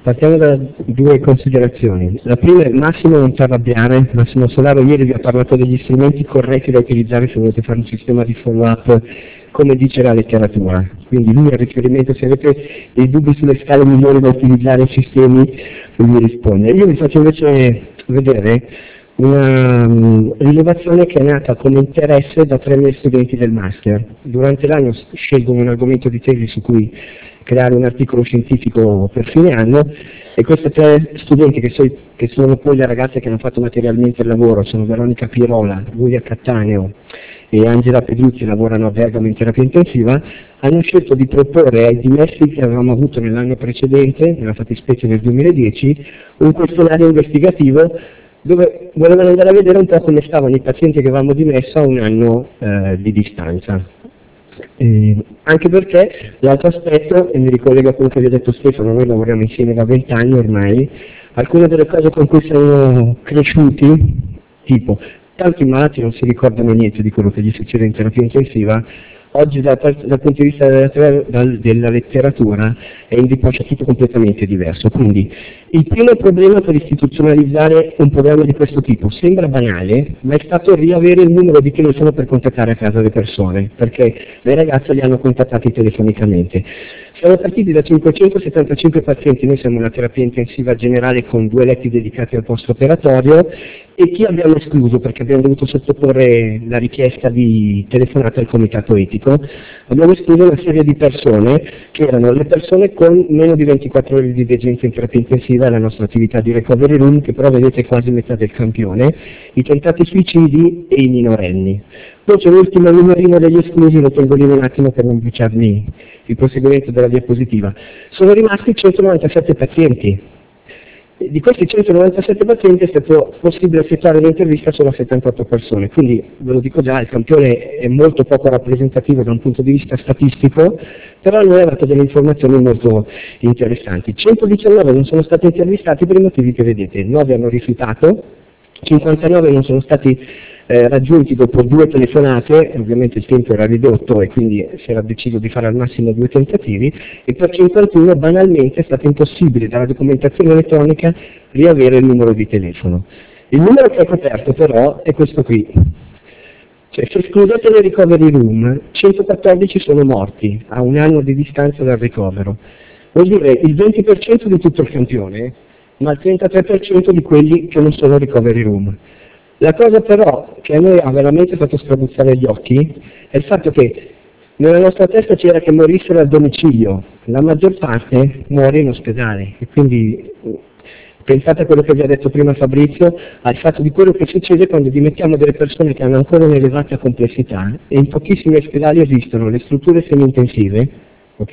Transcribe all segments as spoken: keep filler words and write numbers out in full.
Partiamo da due considerazioni. La prima è: Massimo, non ti arrabbiare. Massimo Solaro ieri vi ha parlato degli strumenti corretti da utilizzare se volete fare un sistema di follow-up come dice la letteratura. Quindi lui, al riferimento, se avete dei dubbi sulle scale migliori da utilizzare i sistemi, lui risponde. Io vi faccio invece vedere una um, rilevazione che è nata come interesse da tre miei studenti del master. Durante l'anno scelgono un argomento di tesi su cui creare un articolo scientifico per fine anno, e queste tre studenti, che, so, che sono poi le ragazze che hanno fatto materialmente il lavoro, sono Veronica Pirola, Giulia Cattaneo e Angela Peduzzi, lavorano a Bergamo in terapia intensiva, hanno scelto di proporre ai dimessi che avevamo avuto nell'anno precedente, nella fattispecie nel duemiladieci, un questionario investigativo dove volevano andare a vedere un po' come stavano i pazienti che avevamo dimesso a un anno eh, di distanza. Eh, anche perché l'altro aspetto, e mi ricollego a quello che vi ha detto Stefano, noi lavoriamo insieme da vent'anni ormai, alcune delle cose con cui siamo cresciuti, tipo tanti malati non si ricordano niente di quello che gli succede in terapia intensiva, oggi dal, dal punto di vista della, della letteratura è indicato tutto completamente diverso. Quindi il primo problema per istituzionalizzare un programma di questo tipo sembra banale, ma è stato riavere il numero di telefono per contattare a casa le persone, perché le ragazze li hanno contattati telefonicamente. Siamo partiti da cinquecentosettantacinque pazienti, noi siamo una terapia intensiva generale con due letti dedicati al post-operatorio, e chi abbiamo escluso perché abbiamo dovuto sottoporre la richiesta di telefonata al comitato etico? Abbiamo escluso una serie di persone che erano le persone con meno di ventiquattro ore di degenza in terapia intensiva e la nostra attività di recovery room, che però vedete quasi metà del campione, i tentati suicidi e i minorenni. Poi c'è l'ultimo numerino degli esclusi, lo tengo lì un attimo per non bruciarmi il proseguimento della diapositiva. Sono rimasti centonovantasette pazienti. Di questi centonovantasette pazienti è stato possibile effettuare l'intervista solo a settantotto persone, quindi ve lo dico già, il campione è molto poco rappresentativo da un punto di vista statistico, però noi abbiamo dato delle informazioni molto interessanti. centodiciannove non sono stati intervistati per i motivi che vedete, nove hanno rifiutato, cinquantanove non sono stati eh, raggiunti dopo due telefonate, ovviamente il tempo era ridotto e quindi si era deciso di fare al massimo due tentativi, e per cinquantuno banalmente è stato impossibile dalla documentazione elettronica riavere il numero di telefono. Il numero che è coperto però è questo qui. Cioè, se escludete le recovery room, centoquattordici sono morti a un anno di distanza dal ricovero. Vuol dire il venti per cento di tutto il campione, ma il trentatré per cento di quelli che non sono recovery room. La cosa però che a noi ha veramente fatto strabuzzare gli occhi è il fatto che nella nostra testa c'era che morissero al domicilio, la maggior parte muore in ospedale, e quindi pensate a quello che vi ha detto prima Fabrizio, al fatto di quello che succede quando dimettiamo delle persone che hanno ancora un'elevata complessità, e in pochissimi ospedali esistono le strutture semi-intensive, ok?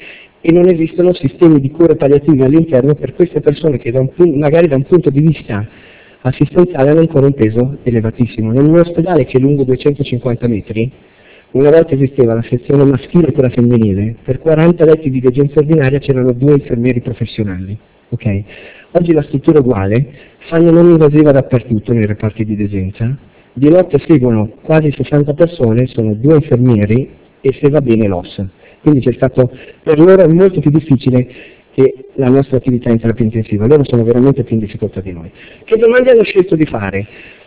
E non esistono sistemi di cure palliative all'interno per queste persone che da un, magari da un punto di vista assistenziale hanno ancora un peso elevatissimo. Nel mio ospedale, che è lungo duecentocinquanta metri, una volta esisteva la sezione maschile e quella femminile, per quaranta letti di degenza ordinaria c'erano due infermieri professionali. Okay? Oggi la struttura è uguale, fanno non invasiva dappertutto nei reparti di degenza, di notte seguono quasi sessanta persone, sono due infermieri e se va bene l'O S. Quindi c'è stato, per loro è molto più difficile che la nostra attività in terapia intensiva, loro sono veramente più in difficoltà di noi. Che domande hanno scelto di fare?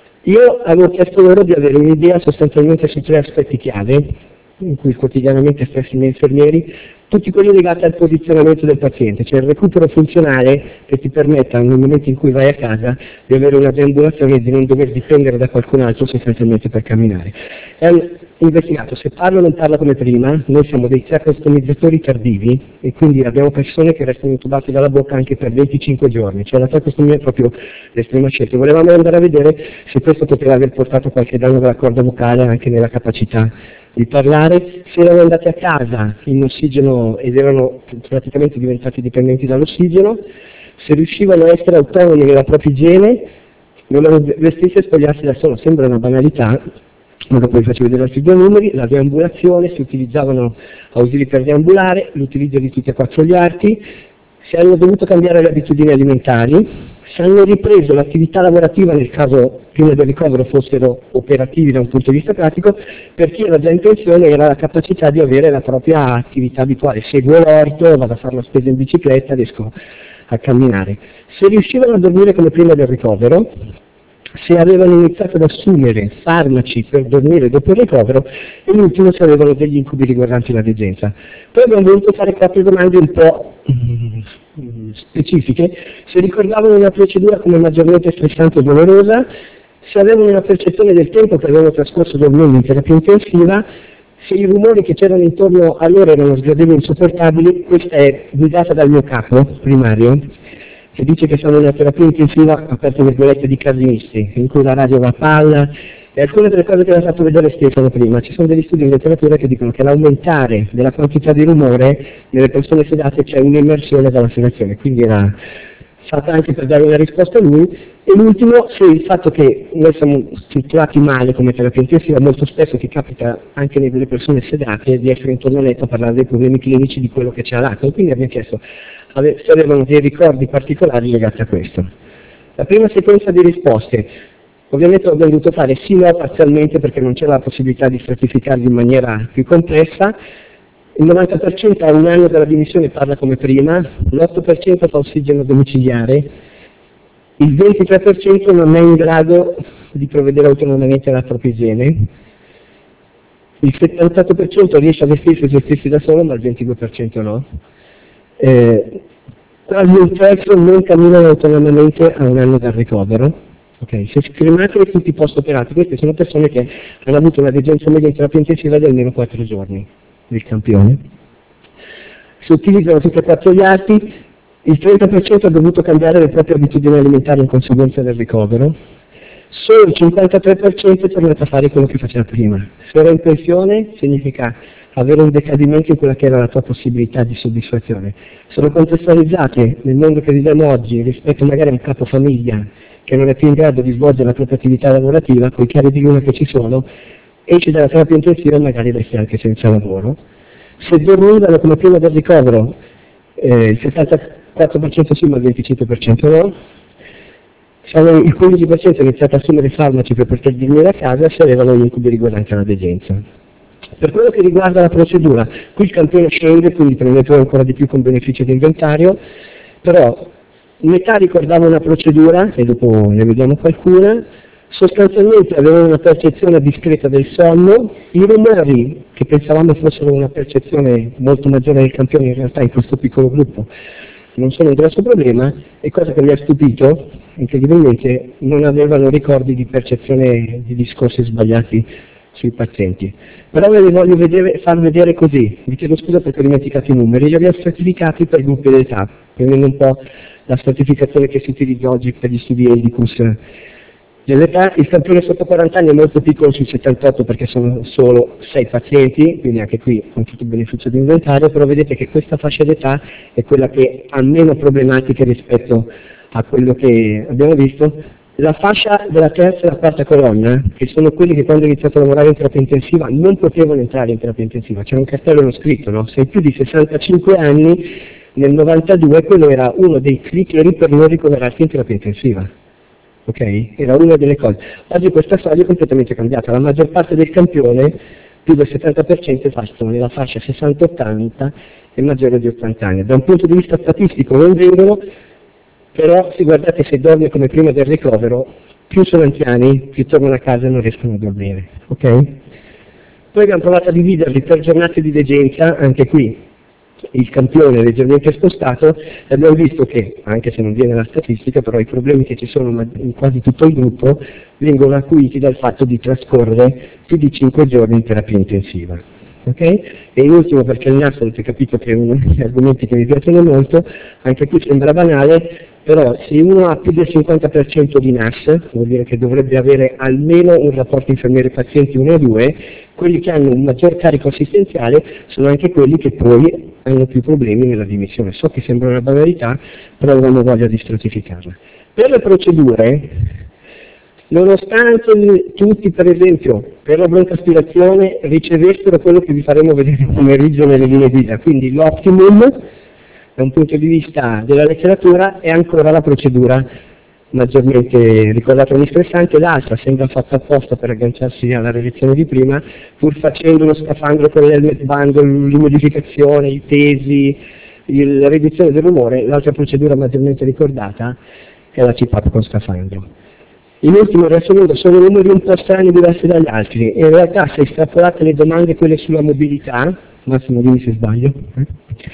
Io avevo chiesto loro di avere un'idea sostanzialmente su tre aspetti chiave, in cui quotidianamente stessi i miei infermieri, tutti quelli legati al posizionamento del paziente, cioè il recupero funzionale che ti permetta nel momento in cui vai a casa di avere una deambulazione e di non dover dipendere da qualcun altro sostanzialmente per camminare. È investigato, se parlo non parla come prima, noi siamo dei tracostomizzatori tardivi e quindi abbiamo persone che restano intubate dalla bocca anche per venticinque giorni, cioè la tracostomia è proprio l'estrema scelta. Volevamo andare a vedere se questo poteva aver portato qualche danno della corda vocale anche nella capacità di parlare, se erano andati a casa in ossigeno ed erano praticamente diventati dipendenti dall'ossigeno, se riuscivano a essere autonomi nella propria igiene, volevano vestirsi e spogliarsi da solo, sembra una banalità, ma dopo vi faccio vedere altri due numeri, la deambulazione, si utilizzavano ausili per deambulare, l'utilizzo di tutti e quattro gli arti, si hanno dovuto cambiare le abitudini alimentari, si hanno ripreso l'attività lavorativa nel caso prima del ricovero fossero operativi da un punto di vista pratico, per chi era già in pensione era la capacità di avere la propria attività abituale, seguo l'orto, vado a fare la spesa in bicicletta, riesco a camminare. Se riuscivano a dormire come prima del ricovero, se avevano iniziato ad assumere farmaci per dormire dopo il ricovero, e l'ultimo se avevano degli incubi riguardanti la degenza. Poi abbiamo voluto fare quattro domande un po' specifiche: se ricordavano una procedura come maggiormente stressante o dolorosa, se avevano una percezione del tempo che avevano trascorso dormendo in terapia intensiva, se i rumori che c'erano intorno a loro erano sgradevoli e insopportabili. Questa è guidata dal mio capo primario, che dice che sono una terapia intensiva, aperte virgolette, di casinisti, in cui la radio va a palla, e alcune delle cose che vi ho fatto vedere Stefano prima. Ci sono degli studi in letteratura che dicono che l'aumentare della quantità di rumore nelle persone sedate c'è un'emersione dalla sedazione, quindi era fatta anche per dare una risposta a lui. E l'ultimo, se il fatto che noi siamo strutturati male come terapia intensiva, molto spesso che capita anche nelle persone sedate di essere intorno a letto a parlare dei problemi clinici di quello che c'è all'atto, quindi abbiamo chiesto se avevano dei ricordi particolari legati a questo. La prima sequenza di risposte, ovviamente l'abbiamo dovuto fare sì no parzialmente perché non c'era la possibilità di stratificarli in maniera più complessa. Il novanta per cento a un anno dalla dimissione parla come prima, l'otto per cento fa ossigeno domiciliare, il ventitré per cento non è in grado di provvedere autonomamente alla propria igiene, il settantotto per cento riesce a vestirsi e gestirsi da solo, ma il ventidue per cento no. Eh, quasi un terzo non camminano autonomamente a un anno dal ricovero. Okay. Se scremate tutti post operati, queste sono persone che hanno avuto una degenza media in terapia intensiva di almeno quattro giorni del campione. Si utilizzano tutti e quattro gli arti, il trenta per cento ha dovuto cambiare le proprie abitudini alimentari in conseguenza del ricovero, solo il cinquantatré per cento è tornato a fare quello che faceva prima. Se era in pensione significa avere un decadimento in quella che era la tua possibilità di soddisfazione. Sono contestualizzate nel mondo che viviamo oggi rispetto magari a un capofamiglia che non è più in grado di svolgere la propria attività lavorativa, con i chiari di luna che ci sono, esci dalla terapia intensiva e magari resti anche senza lavoro. Se dormivano come prima del ricovero, eh, il settantaquattro per cento sì, ma il venticinque per cento no. Siamo, il quindici per cento ha iniziato a assumere farmaci per poter dormire a casa se avevano gli incubi riguardanti alla degenza. Per quello che riguarda la procedura, qui il campione scende, quindi prendetelo ancora di più con beneficio di inventario, però metà ricordava una procedura, e dopo ne vediamo qualcuna, sostanzialmente avevano una percezione discreta del sonno, i rumori che pensavamo fossero una percezione molto maggiore del campione in realtà in questo piccolo gruppo non sono un grosso problema, e cosa che mi ha stupito, incredibilmente non avevano ricordi di percezione di discorsi sbagliati sui pazienti. Però ve li voglio vedere, far vedere così, vi chiedo scusa perché ho dimenticato i numeri, li abbiamo stratificati per gruppi d'età, prendendo un po' la stratificazione che si utilizza oggi per gli studi Edicus dell'età. Il campione sotto quaranta anni è molto piccolo sul settantotto perché sono solo sei pazienti, quindi anche qui con tutto il beneficio di inventario, però vedete che questa fascia d'età è quella che ha meno problematiche rispetto a quello che abbiamo visto. La fascia della terza e la quarta colonna, che sono quelli che quando ho iniziato a lavorare in terapia intensiva non potevano entrare in terapia intensiva, c'era un cartello non scritto, no? Se hai più di sessantacinque anni, nel novantadue quello era uno dei criteri per non ricoverarsi in terapia intensiva. Ok? Era una delle cose. Oggi questa soglia è completamente cambiata, la maggior parte del campione, più del settanta per cento, fa nella fascia sessanta ottanta e maggiore di ottanta anni. Da un punto di vista statistico non vengono, però se guardate se dorme come prima del ricovero, più sono anziani, più tornano a casa e non riescono a dormire. Ok? Poi abbiamo provato a dividerli per giornate di degenza, anche qui il campione è leggermente spostato, e abbiamo visto che, anche se non viene la statistica, però i problemi che ci sono in quasi tutto il gruppo vengono acuiti dal fatto di trascorrere più di cinque giorni in terapia intensiva. Okay? E in ultimo, perché il N A S avete capito che è uno degli argomenti che mi piacciono molto, anche qui sembra banale, però se uno ha più del cinquanta per cento di N A S, vuol dire che dovrebbe avere almeno un rapporto infermiere-pazienti uno a due, quelli che hanno un maggior carico assistenziale sono anche quelli che poi hanno più problemi nella dimissione. So che sembra una banalità, però avevamo voglia di stratificarla. Per le procedure, nonostante tutti, per esempio, per la broncoaspirazione ricevessero quello che vi faremo vedere nel pomeriggio nelle linee guida, quindi l'optimum da un punto di vista della letteratura è ancora la procedura maggiormente ricordata e stressante, l'altra sembra fatta apposta per agganciarsi alla relazione di prima, pur facendo uno scafandro con l'helmet bundle, l'imodificazione, i tesi, il, la riduzione del rumore, l'altra procedura maggiormente ricordata è la C PAP con scafandro. In ultimo, riassumendo, sono numeri un po' strani, diversi dagli altri. In realtà, se estrapolate le domande, quelle sulla mobilità, Massimo dimmi se sbaglio, eh?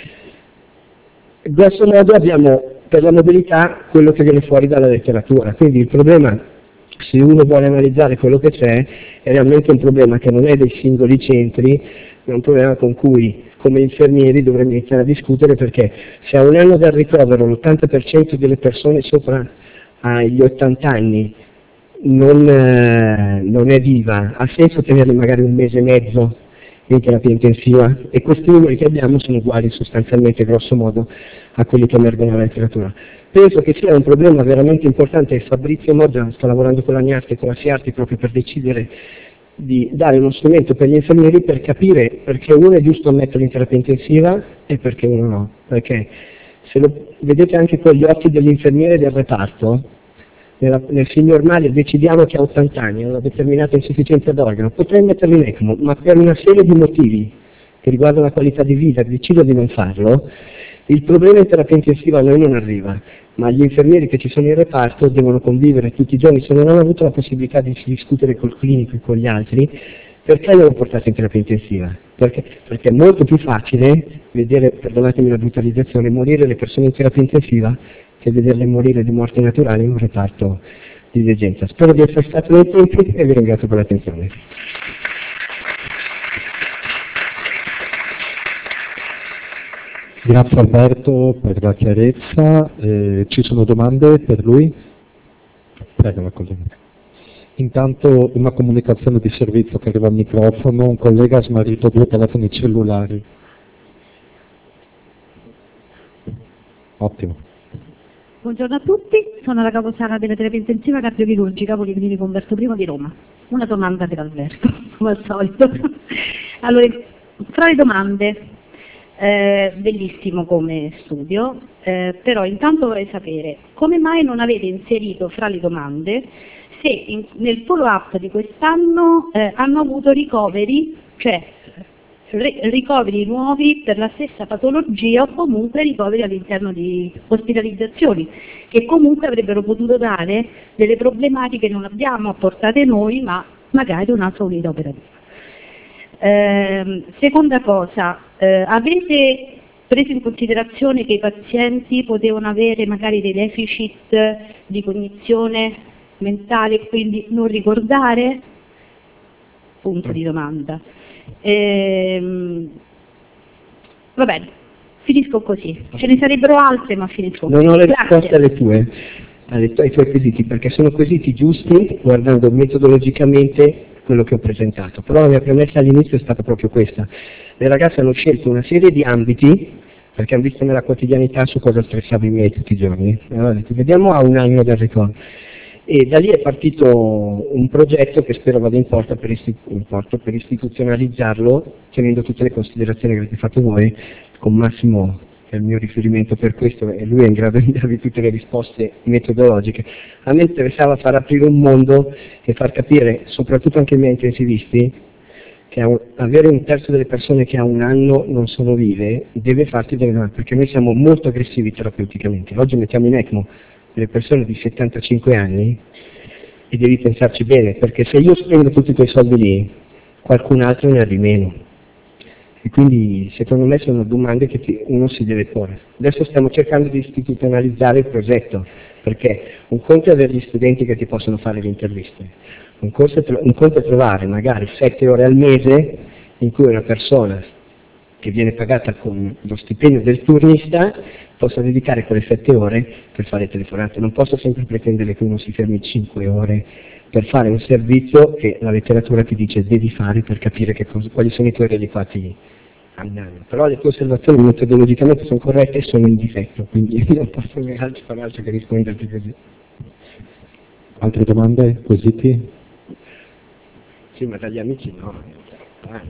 grosso modo abbiamo per la mobilità quello che viene fuori dalla letteratura, quindi il problema, se uno vuole analizzare quello che c'è, è realmente un problema che non è dei singoli centri, è un problema con cui come infermieri dovremmo iniziare a discutere, perché se a un anno dal ricovero l'ottanta per cento delle persone sopra agli ottanta anni non, eh, non è viva, ha senso tenerli magari un mese e mezzo in terapia intensiva? E questi numeri che abbiamo sono uguali sostanzialmente, grosso modo, a quelli che emergono nella letteratura. Penso che sia un problema veramente importante, e Fabrizio Moggia sta lavorando con la NIART e con la SIARTI proprio per decidere di dare uno strumento per gli infermieri per capire perché uno è giusto metterlo in terapia intensiva e perché uno no. Perché se lo vedete anche con gli occhi dell'infermiere del reparto, nella, nel signor Mali decidiamo che ha ottanta anni, ha una determinata insufficienza d'organo, potrei metterlo in ECMO, ma per una serie di motivi che riguardano la qualità di vita decido di non farlo, il problema in terapia intensiva a noi non arriva, ma gli infermieri che ci sono in reparto devono convivere tutti i giorni, se non hanno avuto la possibilità di discutere col clinico e con gli altri, perché li hanno portati in terapia intensiva? Perché, perché è molto più facile vedere, perdonatemi la brutalizzazione, morire le persone in terapia intensiva che vederle morire di morte naturale in un reparto di degenza. Spero di essere stato nei tempi e vi ringrazio per l'attenzione. Grazie Alberto per la chiarezza. Eh, ci sono domande per lui? Prego, la collega. Intanto una comunicazione di servizio che arriva al microfono, un collega ha smarrito due telefoni cellulari. Ottimo. Buongiorno a tutti, sono la caposala della terapia intensiva cardiochirurgica Policlinico Umberto I di Roma. Una domanda per Alberto, come al solito. Allora, tra le domande, eh, bellissimo come studio, eh, però intanto vorrei sapere come mai non avete inserito fra le domande se in, nel follow-up di quest'anno eh, hanno avuto ricoveri, cioè ricoveri nuovi per la stessa patologia o comunque ricoveri all'interno di ospitalizzazioni che comunque avrebbero potuto dare delle problematiche che non abbiamo apportate noi ma magari un'altra unità operativa. Eh, seconda cosa, eh, avete preso in considerazione che i pazienti potevano avere magari dei deficit di cognizione mentale e quindi non ricordare? Punto di domanda. Ehm, va bene, finisco così. Ce ne sarebbero altre, ma finisco così. Non ho le risposte alle tue, alle tue, ai tuoi quesiti, perché sono quesiti giusti, guardando metodologicamente quello che ho presentato. Però la mia premessa all'inizio è stata proprio questa. Le ragazze hanno scelto una serie di ambiti, perché hanno visto nella quotidianità su cosa stressavo i miei tutti i giorni. Allora, detto, vediamo a un anno del ricordo. E da lì è partito un progetto che spero vada in porto per, istitu- in porto per istituzionalizzarlo, tenendo tutte le considerazioni che avete fatto voi, con Massimo, che è il mio riferimento per questo, e lui è in grado di darvi tutte le risposte metodologiche. A me interessava far aprire un mondo e far capire, soprattutto anche ai miei intensivisti, che un, avere un terzo delle persone che a un anno non sono vive deve farti delle mani, perché noi siamo molto aggressivi terapeuticamente. Oggi mettiamo in ECMO delle persone di settantacinque anni e devi pensarci bene, perché se io spendo tutti quei soldi lì, qualcun altro ne ha di meno. E quindi secondo me sono domande che ti, uno si deve porre. Adesso stiamo cercando di istituzionalizzare il progetto, perché un conto è avere gli studenti che ti possono fare le interviste, un conto è, un conto è trovare magari sette ore al mese in cui una persona che viene pagata con lo stipendio del turnista possa dedicare quelle sette ore per fare telefonate. Non posso sempre pretendere che uno si fermi cinque ore per fare un servizio che la letteratura ti dice devi fare per capire che cosa, quali sono i tuoi risultati all'anno. Però le tue osservazioni metodologicamente sono corrette e sono in difetto, quindi non posso fare altro che risponderti così. Altre domande? Quesiti? Sì, ma dagli amici no. Ah.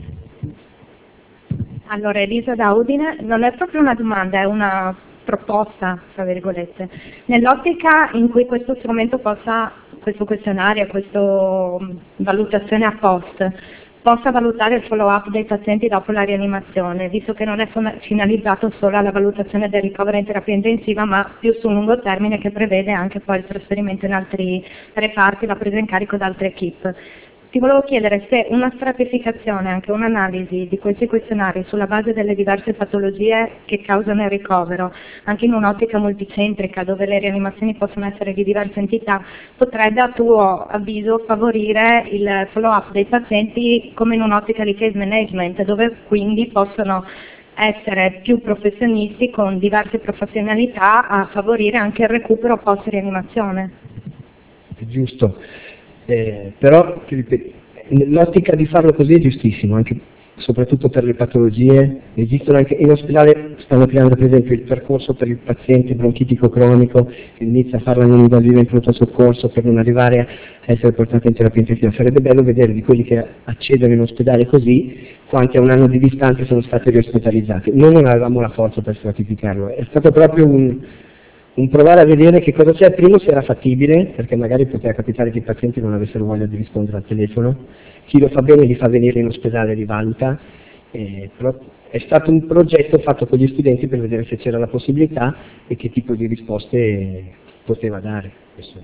Allora, Elisa da Udine, non è proprio una domanda, è una proposta, tra virgolette. Nell'ottica in cui questo strumento possa, questo questionario, questa valutazione a post, possa valutare il follow-up dei pazienti dopo la rianimazione, visto che non è finalizzato solo alla valutazione del ricovero in terapia intensiva, ma più su un lungo termine, che prevede anche poi il trasferimento in altri reparti, la presa in carico da altre equip. Ti volevo chiedere se una stratificazione, anche un'analisi di questi questionari sulla base delle diverse patologie che causano il ricovero, anche in un'ottica multicentrica dove le rianimazioni possono essere di diverse entità, potrebbe a tuo avviso favorire il follow-up dei pazienti come in un'ottica di case management, dove quindi possono essere più professionisti con diverse professionalità a favorire anche il recupero post rianimazione. È giusto. Eh, però l'ottica di farlo così è giustissimo, anche soprattutto per le patologie. Esistono anche in ospedale, stanno creando per esempio il percorso per il paziente bronchitico cronico che inizia a fare la non invasiva in pronto soccorso per non arrivare a essere portato in terapia intensiva. Sarebbe bello vedere di quelli che accedono in ospedale così quanti a un anno di distanza sono stati riospitalizzati. Noi non avevamo la forza per stratificarlo, è stato proprio un un provare a vedere che cosa c'è, primo se era fattibile, perché magari poteva capitare che i pazienti non avessero voglia di rispondere al telefono, chi lo fa bene li fa venire in ospedale e li valuta, eh, però è stato un progetto fatto con gli studenti per vedere se c'era la possibilità e che tipo di risposte poteva dare.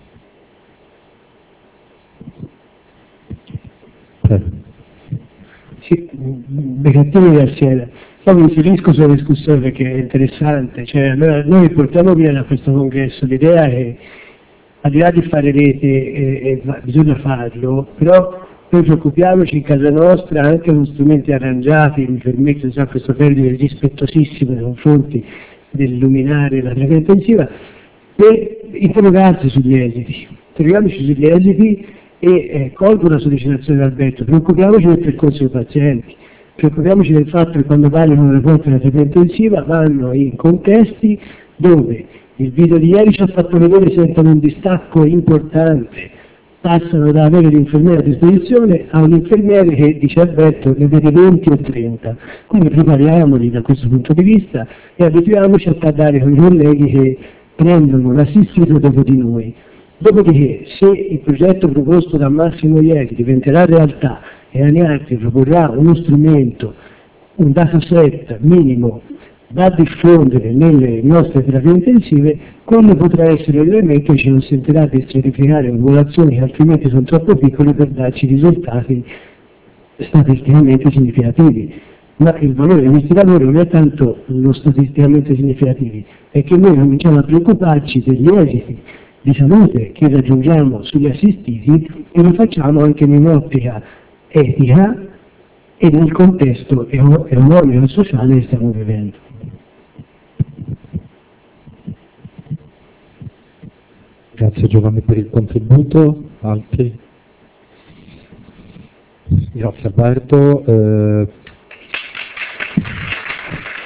Sì, Becattini da Siena. Poi mi inserisco sulla discussione perché è interessante, cioè, allora, noi portiamo via da questo congresso l'idea che al di là di fare rete e, e, bisogna farlo, però noi preoccupiamoci in casa nostra anche con strumenti arrangiati, mi permetto già questo termine rispettosissimo nei confronti dell'illuminare la terapia intensiva, per interrogarsi sugli esiti, interrogarci sugli esiti e eh, colgo la sollecitazione di Alberto, preoccupiamoci del percorso dei pazienti. Preoccupiamoci del fatto che quando vanno nelle porte della terapia intensiva vanno in contesti dove il video di ieri ci ha fatto vedere sentono un distacco importante, passano da avere l'infermiere a disposizione a un infermiere che dice Alberto ne vede venti o trenta, quindi prepariamoli da questo punto di vista e abituiamoci a parlare con i colleghi che prendono l'assistito dopo di noi. Dopodiché, se il progetto proposto da Massimo ieri diventerà realtà e Aniarti proporrà uno strumento, un dataset minimo da diffondere nelle nostre terapie intensive, quello potrà essere l'elemento che ci consentirà di stratificare popolazioni che altrimenti sono troppo piccole per darci risultati statisticamente significativi. Ma il valore dei nostri lavori non è tanto lo statisticamente significativi, è che noi cominciamo a preoccuparci degli esiti di salute che raggiungiamo sugli assistiti e lo facciamo anche in un'ottica etica e nel contesto economico e sociale che stiamo vivendo. Grazie Giovanni per il contributo. Altri? Grazie Alberto. Eh,